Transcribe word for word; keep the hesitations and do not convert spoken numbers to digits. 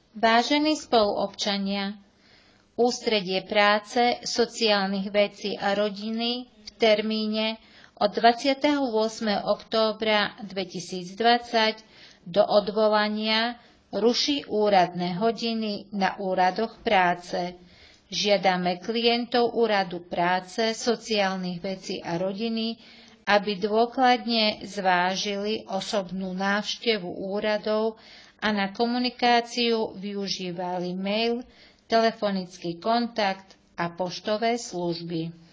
Vážení spoluobčania, Ústredie práce, sociálnych vecí a rodiny v termíne od dvadsiateho ôsmeho októbra dvetisícdvadsať do odvolania ruší úradné hodiny na úradoch práce. Žiadame klientov Úradu práce, sociálnych vecí a rodiny, aby dôkladne zvážili osobnú návštevu úradov a na komunikáciu využívali mail, telefonický kontakt a poštové služby.